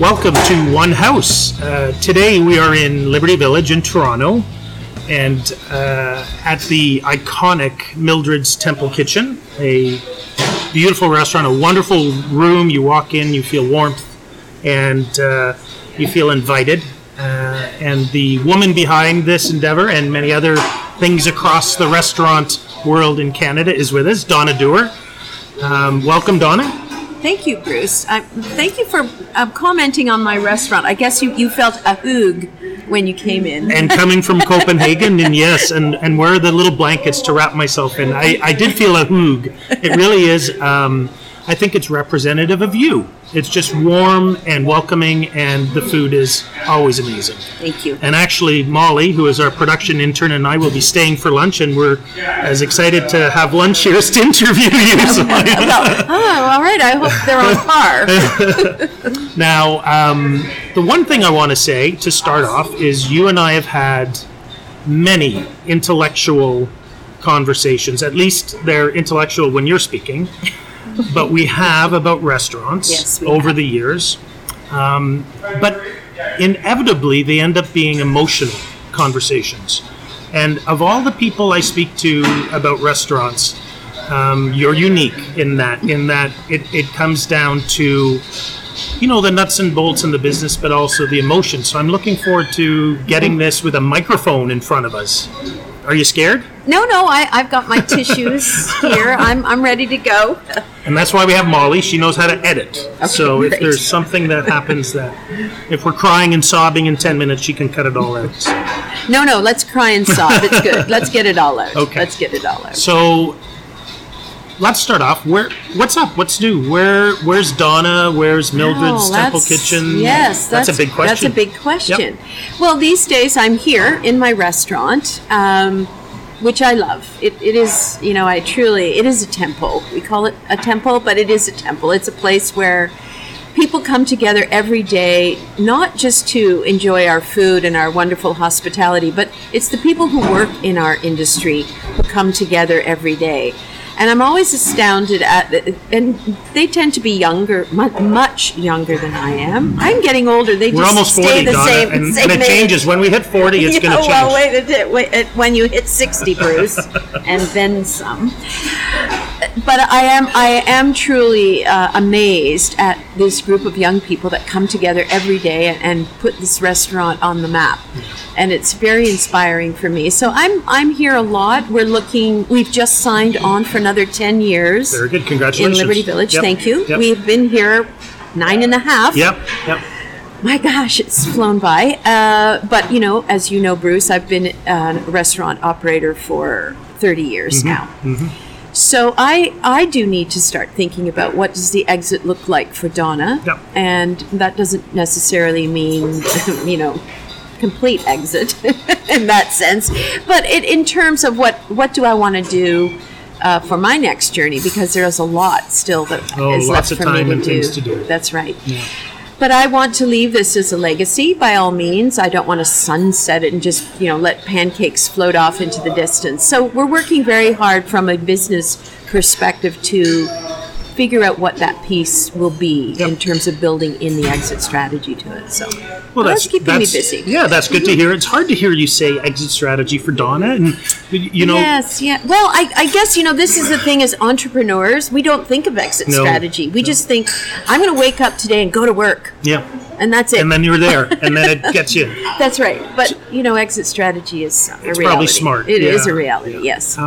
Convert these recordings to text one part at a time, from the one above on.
Welcome to One House. Today we are in Liberty Village in Toronto and at the iconic Mildred's Temple Kitchen, a beautiful restaurant, a wonderful room. You walk in, you feel warmth, and you feel invited. And the woman behind this endeavor and many other things across the restaurant world in Canada is with us, Donna Dewar. Welcome, Donna. Thank you, Bruce. Thank you for commenting on my restaurant. I guess you felt a hoog when you came in. And coming from Copenhagen, and yes, and where are the little blankets to wrap myself in? I did feel a hoog. It really is. I think it's representative of you. It's just warm and welcoming, and the food is always amazing. Thank you. And actually, Molly, who is our production intern, and I will be staying for lunch, and we're as excited to have lunch here as to interview you. All right. I hope they're on par. Now, the one thing I want to say to start off is you and I have had many intellectual conversations. At least they're intellectual when you're speaking. But we have about restaurants over the years. But inevitably, they end up being emotional conversations. And of all the people I speak to about restaurants, you're unique in that it comes down to, the nuts and bolts in the business, but also the emotion. So I'm looking forward to getting this with a microphone in front of us. Are you scared? No, I've got my tissues here. I'm ready to go. And that's why we have Molly. She knows how to edit. Okay, so if great. there's something that happens that, if we're crying and sobbing in 10 minutes, she can cut it all out. No, let's cry and sob. It's good. Let's get it all out. Okay. Let's get it all out. So let's start off. What's up? What's new? Where's Donna? Where's Mildred's Temple Kitchen? Yes, that's a big question. That's a big question. Yep. Well, these days I'm here in my restaurant, which I love. It is, it is a temple. We call it a temple, but it is a temple. It's a place where people come together every day, not just to enjoy our food and our wonderful hospitality, but it's the people who work in our industry who come together every day. And I'm always astounded and they tend to be younger, much younger than I am. I'm getting older. We're almost 40, the Donna, same, and same it age. changes. When we hit 40, it's going to change. Well, wait, when you hit 60, Bruce, and then some. But I am truly amazed at this group of young people that come together every day and put this restaurant on the map. And it's very inspiring for me. So I'm here a lot. We've just signed on for another 10 years. Very good. Congratulations. In Liberty Village. Yep. Thank you. Yep. We've been here 9.5. Yep. My gosh, it's flown by. But, as you know, Bruce, I've been a restaurant operator for 30 years now. Mm-hmm. So I do need to start thinking about what does the exit look like for Donna. Yep. And that doesn't necessarily mean, complete exit in that sense. But in terms of what do I want to do for my next journey, because there's a lot still that is left for me to do. Things to do. That's right. Yeah. But I want to leave this as a legacy, by all means. I don't want to sunset it and just, let pancakes float off into the distance. So we're working very hard from a business perspective to figure out what that piece will be in terms of building in the exit strategy to it. So that's keeping me busy. Yeah, that's good to hear. It's hard to hear you say exit strategy for Donna, and Yes, yeah. Well, I guess this is the thing as entrepreneurs, we don't think of exit strategy. We just think I'm going to wake up today and go to work. Yeah. And that's it. And then you're there, and then it gets you. That's right. But exit strategy is a reality. Probably smart. It is a reality. Yes.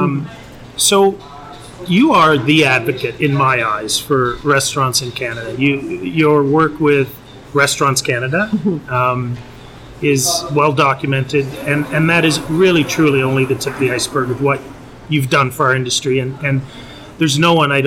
So. You are the advocate, in my eyes, for restaurants in Canada. Your work with Restaurants Canada is well documented, and that is really, truly only the tip of the iceberg of what you've done for our industry. And there's no one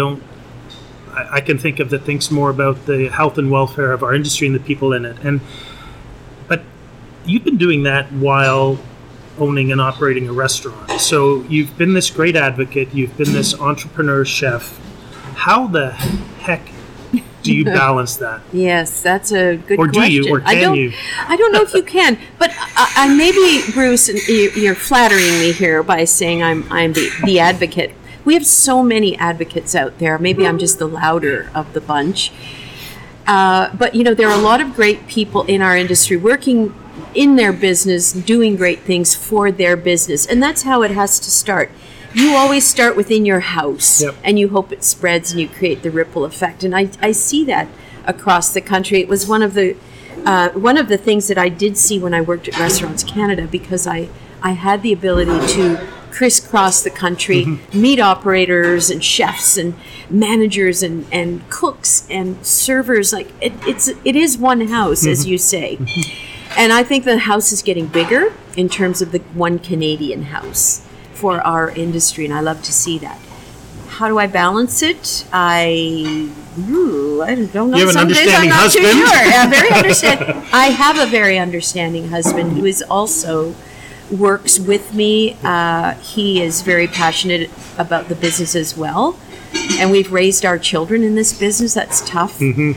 I can think of that thinks more about the health and welfare of our industry and the people in it. But you've been doing that while owning and operating a restaurant. So you've been this great advocate, you've been this entrepreneur chef. How the heck do you balance that? Yes, that's a good question. Or do you, or can you? I don't know if you can, but maybe, Bruce, you're flattering me here by saying I'm the advocate. We have so many advocates out there. Maybe I'm just the louder of the bunch. But there are a lot of great people in our industry working in their business, doing great things for their business, and that's how it has to start. You always start within your house, Yep. and you hope it spreads, and you create the ripple effect. And I see that across the country. It was one of the things that I did see when I worked at Restaurants Canada, because I had the ability to crisscross the country, meet operators and chefs and managers and cooks and servers. Like it is one house, as you say. And I think the house is getting bigger in terms of the one Canadian house for our industry, and I love to see that. How do I balance it? I don't know. You have an Some days I'm understanding not husband? Too sure. Yeah, very understanding. I have a very understanding husband who is also works with me. He is very passionate about the business as well, and we've raised our children in this business. That's tough.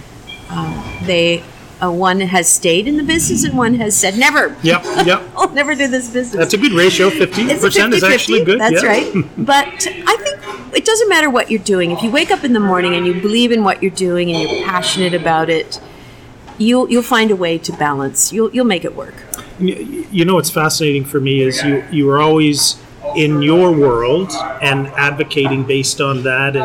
One has stayed in the business, and one has said, "Never. Yep. I'll never do this business." That's a good ratio. 50% is actually good. That's yeah. right. But I think it doesn't matter what you're doing. If you wake up in the morning and you believe in what you're doing and you're passionate about it, you'll find a way to balance. You'll make it work. What's fascinating for me is you were always in your world and advocating based on that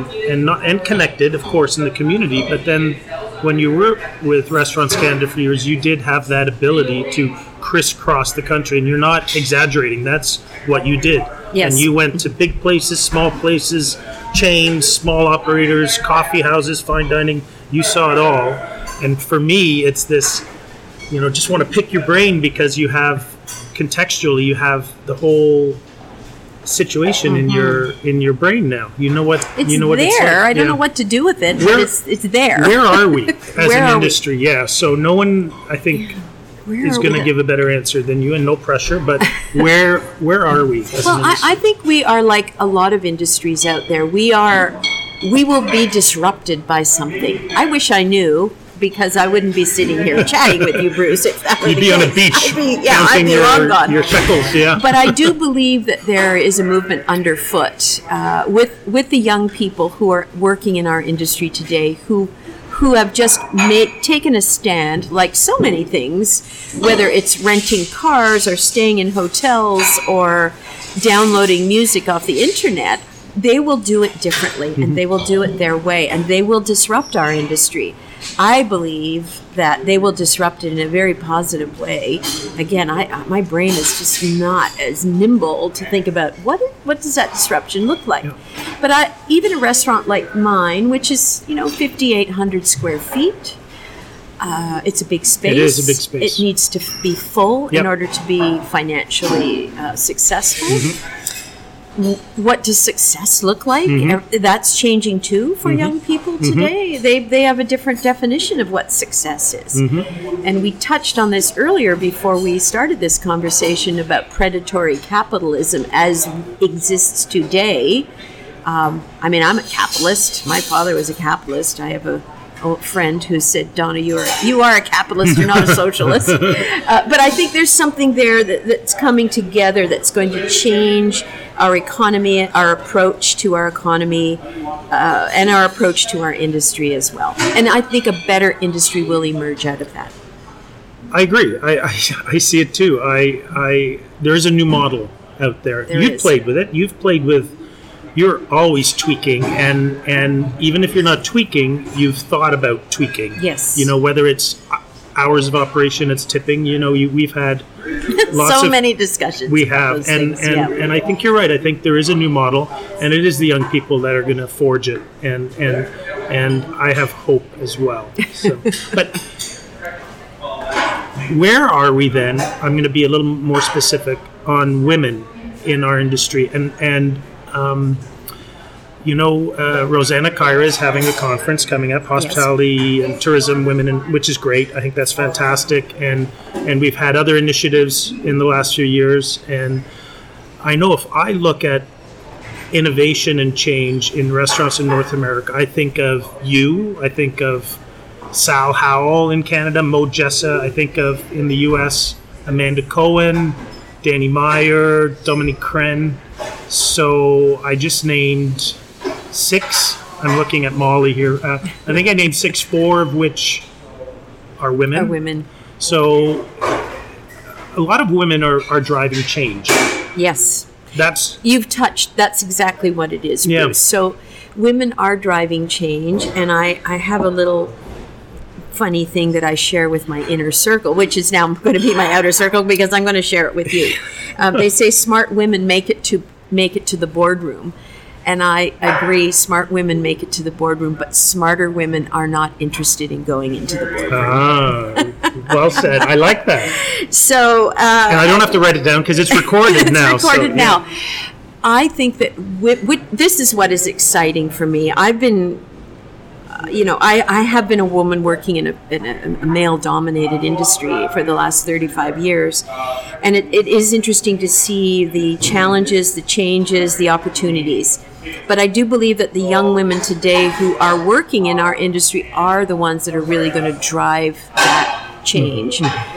and connected, of course, in the community. But then when you were with Restaurants Canada for years, you did have that ability to crisscross the country, and you're not exaggerating. That's what you did. Yes. And you went to big places, small places, chains, small operators, coffee houses, fine dining. You saw it all. And for me, it's this, just want to pick your brain, because you have contextually, you have the whole situation in your brain now. You know what It's you know what there. it's like. I don't Yeah. know what to do with it, Where- but it's there. Where are we as Where an are we? industry? Yeah. So no one, I think, Where is are going we to give a better answer than you, and no pressure. But where are we? As Well, an industry? I think we are like a lot of industries out there. We will be disrupted by something. I wish I knew, because I wouldn't be sitting here chatting with you, Bruce. If that were You'd the be on a case. beach I'd be long gone. your shekels. Yeah. But I do believe that there is a movement underfoot with the young people who are working in our industry today, who have just taken a stand, like so many things, whether it's renting cars or staying in hotels or downloading music off the internet. They will do it differently, and they will do it their way, and they will disrupt our industry. I believe that they will disrupt it in a very positive way. Again, my brain is just not as nimble to think about what does that disruption look like. Yeah. But even a restaurant like mine, which is 5,800 square feet, it's a big space. It is a big space. It needs to be full Yep. in order to be financially successful. What does success look like? That's changing too for young people today. They have a different definition of what success is. And we touched on this earlier before we started this conversation about predatory capitalism as exists today. I'm a capitalist. My father was a capitalist. I have a friend who said, "Donna, you are a capitalist. You're not a socialist." But I think there's something there that's coming together that's going to change our economy, our approach to our economy, and our approach to our industry as well. And I think a better industry will emerge out of that. I agree. I see it too. There is a new model out there. There You've is. played with it. You're always tweaking, and even if you're not tweaking, you've thought about tweaking. Yes. Whether it's hours of operation, it's tipping. We've had lots So of many discussions. we about have, those and things, yeah. and I think you're right. I think there is a new model, and it is the young people that are going to forge it, and I have hope as well. So, but where are we then? I'm going to be a little more specific on women in our industry, and Rosanna Kyra is having a conference coming up, Hospitality and Tourism Women, which is great. I think that's fantastic, and we've had other initiatives in the last few years. And I know if I look at innovation and change in restaurants in North America, I think of you. I think of Sal Howell in Canada, Mo Jessa. I think of in the U.S. Amanda Cohen, Danny Meyer, Dominique Crenn. So I just named 6 I'm looking at Molly here. I think I named 6, 4 of which are women. Are women. So a lot of women are driving change. Yes. That's exactly what it is, Yeah. Bruce. So women are driving change, and I have a little funny thing that I share with my inner circle, which is now going to be my outer circle because I'm going to share it with you. They say smart women make it to the boardroom. And I agree, smart women make it to the boardroom, but smarter women are not interested in going into the boardroom. well said. I like that. So, and I don't have to write it down because it's recorded now. It's recorded now. I think that this is what is exciting for me. I've been, I have been a woman working in a male-dominated industry for the last 35 years. And it is interesting to see the challenges, the changes, the opportunities. But I do believe that the young women today who are working in our industry are the ones that are really going to drive that change.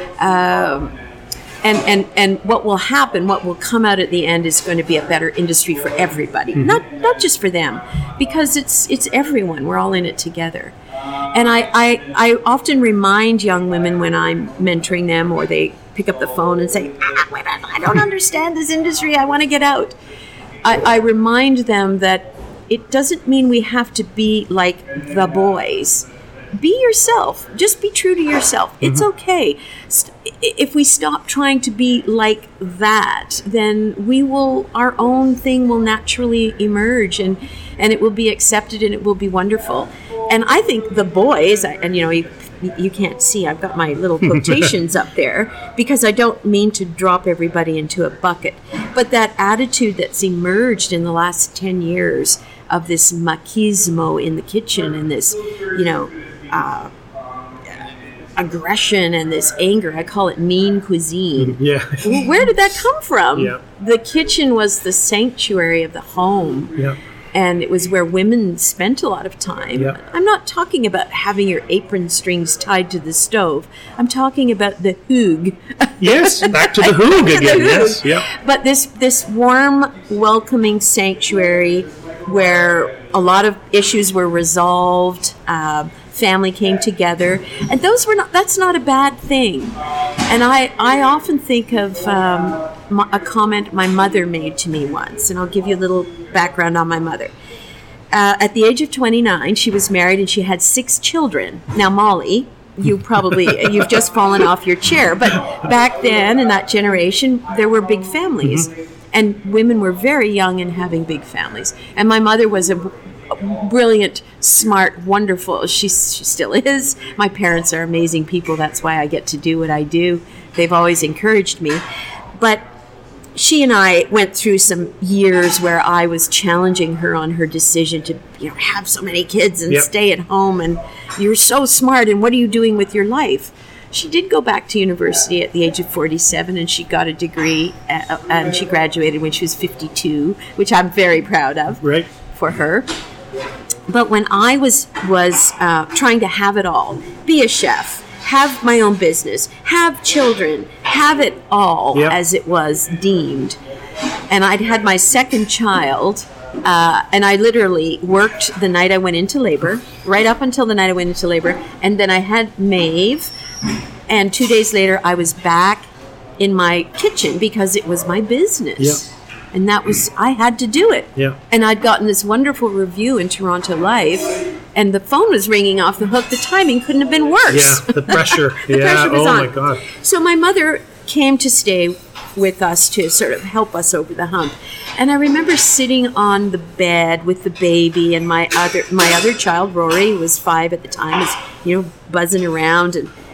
And what will happen, what will come out at the end is going to be a better industry for everybody. Not just for them, because it's everyone. We're all in it together. And I often remind young women when I'm mentoring them or they pick up the phone and say, I don't understand this industry, I want to get out. I remind them that it doesn't mean we have to be like the boys. Be yourself. Just be true to yourself. It's okay. If we stop trying to be like that, then our own thing will naturally emerge and it will be accepted and it will be wonderful. And I think the boys, you can't see, I've got my little quotations up there because I don't mean to drop everybody into a bucket. But that attitude that's emerged in the last 10 years of this machismo in the kitchen and this, aggression and this anger, I call it mean cuisine. Yeah. Well, where did that come from? Yeah. The kitchen was the sanctuary of the home. Yeah. And it was where women spent a lot of time. Yeah. I'm not talking about having your apron strings tied to the stove. I'm talking about the hoog. Yes, back to the hoog again. Yes, yeah. But this warm, welcoming sanctuary where a lot of issues were resolved, family came together, and that's not a bad thing. And I often think of a comment my mother made to me once, and I'll give you a little background on my mother. At the age of 29, she was married and she had 6 children. Now, Molly, you've just fallen off your chair, but back then in that generation, there were big families. And women were very young and having big families. And my mother was a brilliant, smart, wonderful. She still is. My parents are amazing people. That's why I get to do what I do. They've always encouraged me. But she and I went through some years where I was challenging her on her decision to have so many kids and stay at home. And you're so smart. And what are you doing with your life? She did go back to university at the age of 47, and she got a degree, and she graduated when she was 52, which I'm very proud of for her. But when I was trying to have it all, be a chef, have my own business, have children, have it all as it was deemed, and I'd had my second child, and I literally worked the night I went into labor, right up until the night I went into labor, and then I had Maeve. And 2 days later, I was back in my kitchen because it was my business. Yeah. And I had to do it. Yeah. And I'd gotten this wonderful review in Toronto Life, and the phone was ringing off the hook. The timing couldn't have been worse. Yeah, the pressure. The pressure was on. My God. So my mother came to stay with us to sort of help us over the hump. And I remember sitting on the bed with the baby and my other child, Rory, who was 5 at the time, was, buzzing around,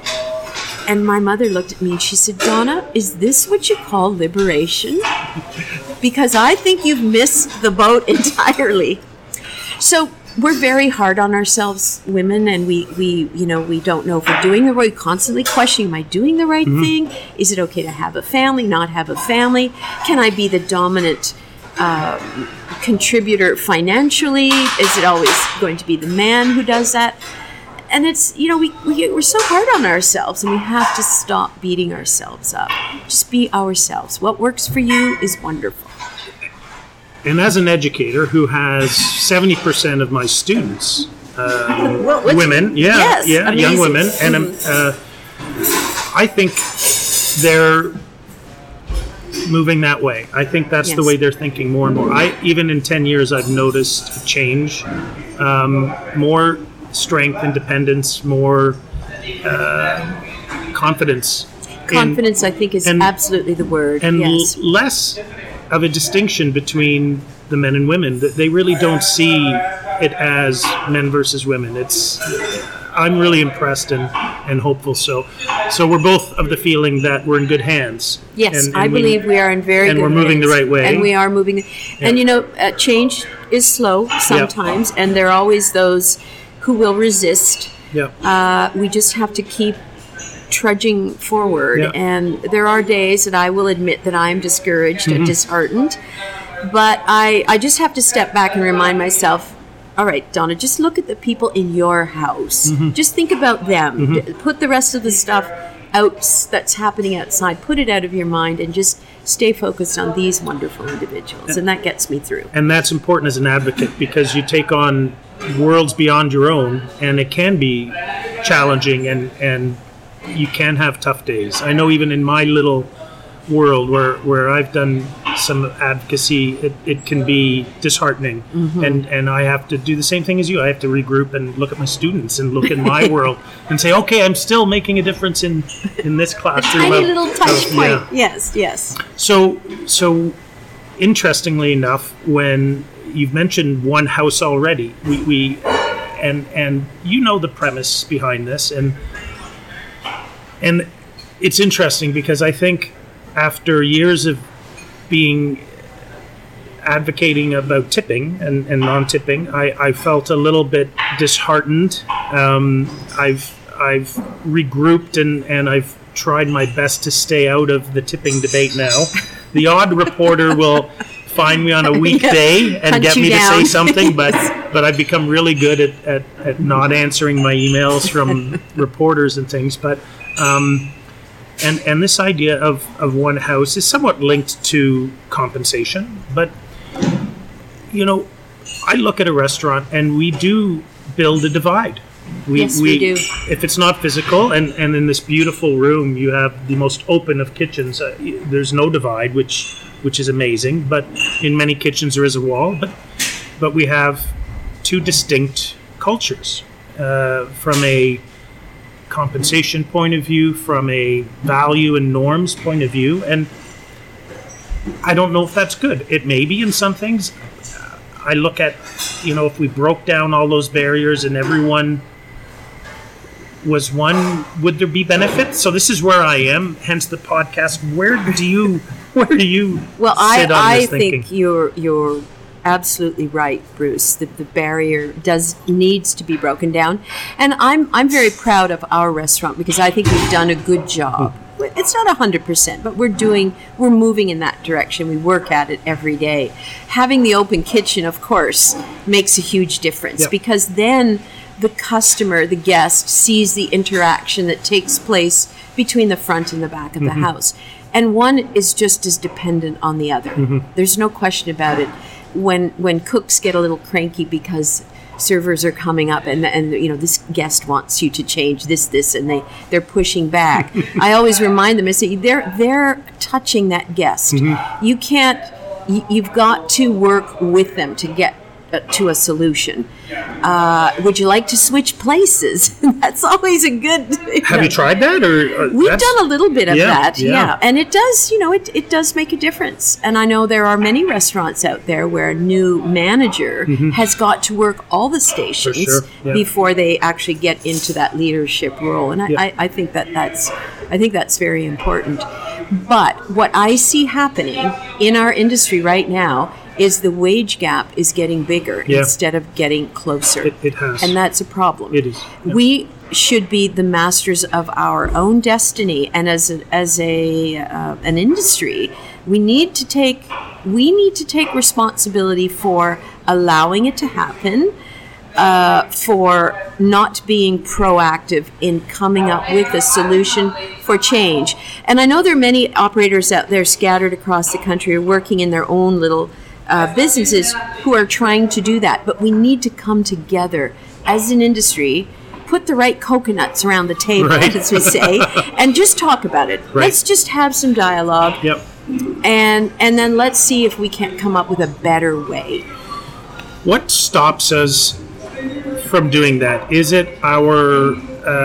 and my mother looked at me and she said, "Donna, is this what you call liberation? Because I think you've missed the boat entirely." So we're very hard on ourselves, women, and we don't know if we're doing the right, constantly questioning, am I doing the right thing? Is it okay to have a family, not have a family? Can I be the dominant contributor financially? Is it always going to be the man who does that? And it's, we're so hard on ourselves, and we have to stop beating ourselves up. Just be ourselves. What works for you is wonderful. And as an educator who has 70% of my students, women, yes, young women, and I think they're moving that way. I think that's the way they're thinking more and more. Even in 10 years, I've noticed a change, more strength, independence, more confidence. Confidence, I think, is absolutely the word. And less of a distinction between the men and women. That they really don't see it as men versus women. I'm really impressed and hopeful. So we're both of the feeling that we're in good hands. Yes, I believe we are in very good hands. And we're moving the right way. And we are moving. And change is slow sometimes, and there are always those who will resist. Yeah. We just have to keep trudging forward. Yeah. And there are days that I will admit that I'm discouraged and disheartened. But I just have to step back and remind myself, all right, Donna, just look at the people in your house. Just think about them. Put the rest of the stuff out that's happening outside. Put it out of your mind and just stay focused on these wonderful individuals. And that gets me through. And that's important as an advocate because you take on worlds beyond your own, and it can be challenging and you can have tough days. I know even in my little world where I've done some advocacy, it can be disheartening, and I have to do the same thing as you. I have to regroup and look at my students and look at my world and say, okay, I'm still making a difference in this classroom. A tiny little touch point. Yeah. Yes. So interestingly enough, when you've mentioned one house already, we and you know the premise behind this, and it's interesting because I think after years of advocating about tipping and non-tipping, I felt a little bit disheartened. I've regrouped and I've tried my best to stay out of the tipping debate now. The odd reporter will find me on a weekday and get me to say something, but I've become really good at not answering my emails from reporters and things. But and this idea of one house is somewhat linked to compensation. But I look at a restaurant and we do build a divide. We do. If it's not physical, and in this beautiful room you have the most open of kitchens, there's no divide, which is amazing. But in many kitchens there is a wall. But we have two distinct cultures from a compensation point of view, from a value and norms point of view, and I don't know if that's good. It may be in some things. I look at, if we broke down all those barriers and everyone was one, would there be benefits? So this is where I am, hence the podcast. Where do you sit on this thinking? Think you're absolutely right, Bruce. The barrier needs to be broken down, and I'm very proud of our restaurant because I think we've done a good job. It's not 100%, but we're moving in that direction. We work at it every day. Having the open kitchen, of course, makes a huge difference because then the customer, the guest, sees the interaction that takes place between the front and the back of the house, and one is just as dependent on the other. There's no question about it. When cooks get a little cranky because servers are coming up and this guest wants you to change this and they're pushing back, I always remind them, I say they're touching that guest. You can't. You've got to work with them to get to a solution. Would you like to switch places? That's always a good. Have you tried that, or we've done a little bit of that? Yeah, and it does. It does make a difference. And I know there are many restaurants out there where a new manager has got to work all the stations before they actually get into that leadership role. And I think that's very important. But what I see happening in our industry right now is the wage gap is getting bigger instead of getting closer. It has. And that's a problem. It is. Yeah. We should be the masters of our own destiny, and as an industry, we need to take responsibility for allowing it to happen, for not being proactive in coming up with a solution for change. And I know there are many operators out there scattered across the country who are working in their own little businesses who are trying to do that. But we need to come together as an industry, put the right coconuts around the table, Right. as we say, and just talk about it. Right. Let's just have some dialogue. Yep. And then let's see if we can't come up with a better way. What stops us from doing that? Is it our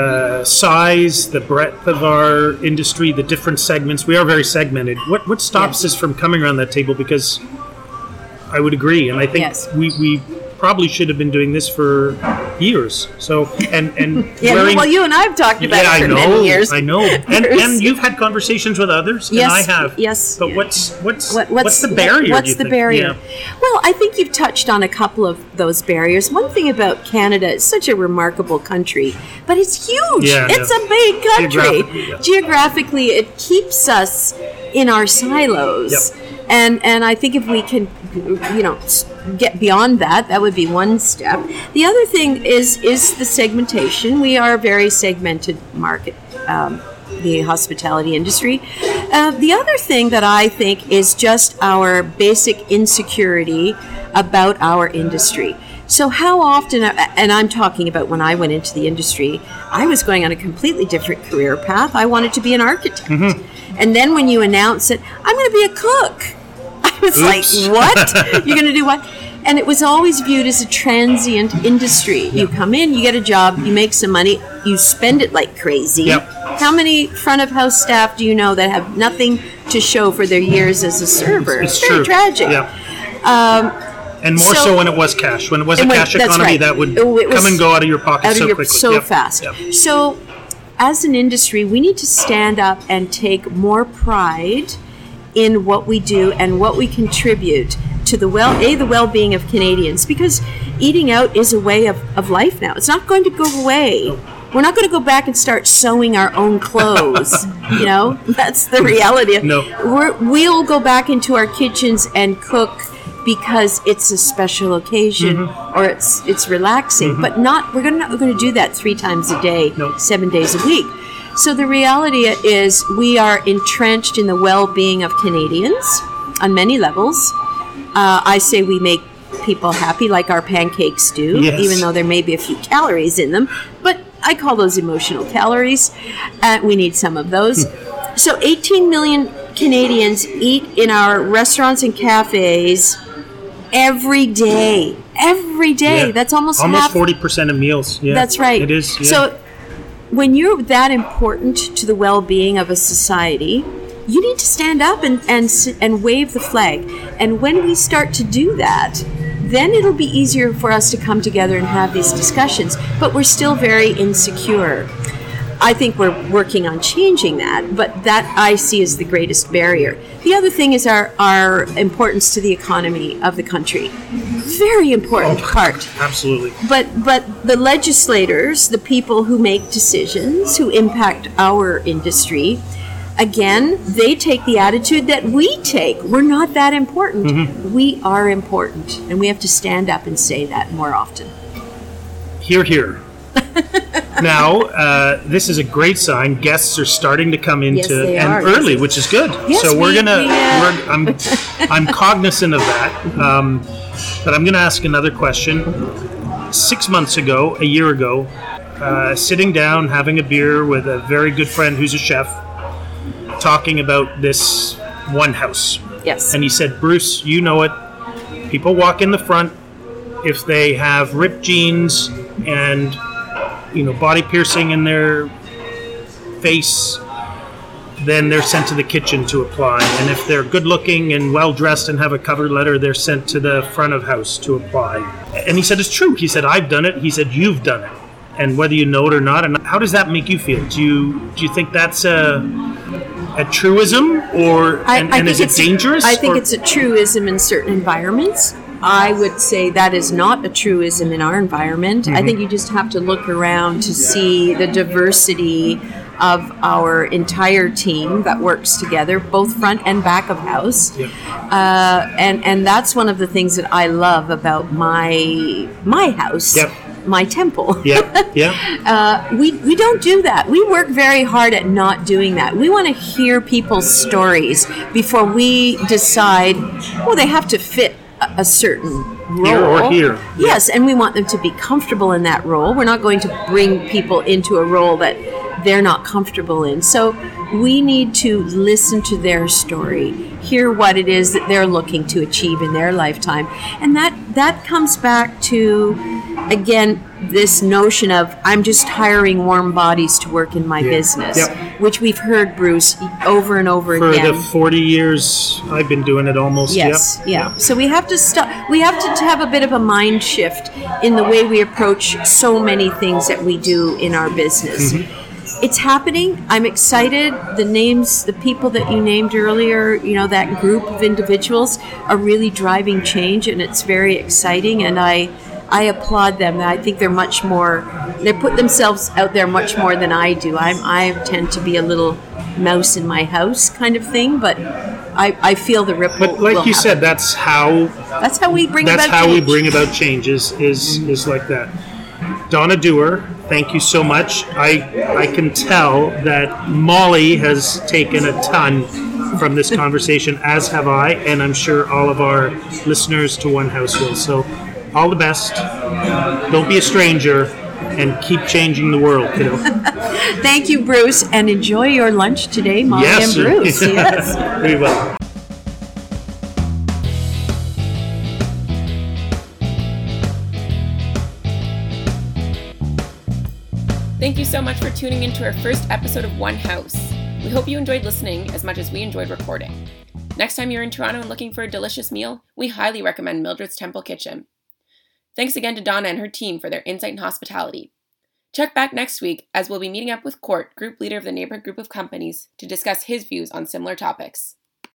size, the breadth of our industry, the different segments? We are very segmented. What stops us from coming around that table? Because I would agree, and I think Yes. we probably should have been doing this for years. So and Yeah, wearing, well, you and I have talked about yeah, it for I know, many years. I know, and you've had conversations with others, Yes, and I have. yes. But what's What's the barrier? What's do you the think? barrier? Yeah. Well, I think you've touched on a couple of those barriers. One thing about Canada, it's such a remarkable country, but it's huge. Yeah, It's yeah. a big country. Geographically, yeah. Geographically, it keeps us in our silos. Yep. And I think if we can, get beyond that, that would be one step. The other thing is the segmentation. We are a very segmented market, the hospitality industry. The other thing that I think is just our basic insecurity about our industry. So how often, and I'm talking about when I went into the industry, I was going on a completely different career path. I wanted to be an architect. And then when you announce it, I'm going to be a cook. I was like, what? You're going to do what? And it was always viewed as a transient industry. You come in, you get a job, you make some money, you spend it like crazy. Yep. How many front of house staff do you know that have nothing to show for their years as a server? It's very true. tragic. Yeah. And more so, so- when it was cash. When it was a And when- cash that's economy, right. that would It was come and go out of your pocket out of so your quickly. so Yep. fast. Yep. So, as an industry, we need to stand up and take more pride in what we do and what we contribute to the well-being of Canadians, because eating out is a way of life now. It's not going to go away. We're not going to go back and start sewing our own clothes. That's the reality. No. We'll go back into our kitchens and cook because it's a special occasion or it's relaxing, but we're not going to do that 3 times a day, No. 7 days a week. So the reality is we are entrenched in the well-being of Canadians on many levels. I say we make people happy like our pancakes do, Yes. even though there may be a few calories in them, but I call those emotional calories. We need some of those. So 18 million Canadians eat in our restaurants and cafes every day. Every day. Yeah. That's almost 40% of meals. Yeah. That's right. It is. Yeah. So when you're that important to the well-being of a society, you need to stand up and wave the flag. And when we start to do that, then it'll be easier for us to come together and have these discussions. But we're still very insecure. I think we're working on changing that, but that I see as the greatest barrier. The other thing is our importance to the economy of the country. Very important part. Absolutely. But the legislators, the people who make decisions, who impact our industry, again, they take the attitude that we take. We're not that important. We are important, and we have to stand up and say that more often. Hear, hear. Now, this is a great sign. Guests are starting to come into Yes, they and are. early, which is good. Yes, so we're we- gonna. we, I'm cognizant of that, but I'm gonna ask another question. 6 months ago, a year ago, sitting down, having a beer with a very good friend who's a chef, talking about this one house, Yes. and he said, "Bruce, you know it. People walk in the front if they have ripped jeans and." Body piercing in their face, then they're sent to the kitchen to apply. And if they're good looking and well dressed and have a cover letter, they're sent to the front of house to apply." And he said, "It's true." He said, "I've done it." He said, "You've done it." And whether you know it or not, and how does that make you feel? Do you think that's a truism, or and is it dangerous? I think or- it's a truism in certain environments. I would say that is not a truism in our environment. I think you just have to look around to see the diversity of our entire team that works together, both front and back of house. Yeah. And that's one of the things that I love about my house, Yep. my temple. Yeah. We don't do that. We work very hard at not doing that. We want to hear people's stories before we decide, well, they have to fit a certain role. Here or here. Yes, and we want them to be comfortable in that role. We're not going to bring people into a role that they're not comfortable in. So we need to listen to their story, hear what it is that they're looking to achieve in their lifetime. And that comes back to, again, this notion of I'm just hiring warm bodies to work in my business, which we've heard, Bruce, over and over For again. the 40 years I've been doing it almost. Yes, So we have to stop. We have to have a bit of a mind shift in the way we approach so many things that we do in our business. Mm-hmm. It's happening. I'm excited. The names, the people that you named earlier, that group of individuals are really driving change, and it's very exciting. And I applaud them. I think they're much more. They put themselves out there much more than I do. I tend to be a little mouse in my house kind of thing, but I feel the ripple. But like you said, that's how we bring that's about how change. we bring about changes is like that. Donna Dewar, thank you so much. I can tell that Molly has taken a ton from this conversation, as have I, and I'm sure all of our listeners to One House will. So all the best. Don't be a stranger, and keep changing the world, kiddo. Thank you, Bruce, and enjoy your lunch today, Molly and Bruce. Yes. Very well. Thank you so much for tuning into our first episode of One House. We hope you enjoyed listening as much as we enjoyed recording. Next time you're in Toronto and looking for a delicious meal, we highly recommend Mildred's Temple Kitchen. Thanks again to Donna and her team for their insight and hospitality. Check back next week as we'll be meeting up with Court, group leader of the neighborhood group of companies, to discuss his views on similar topics.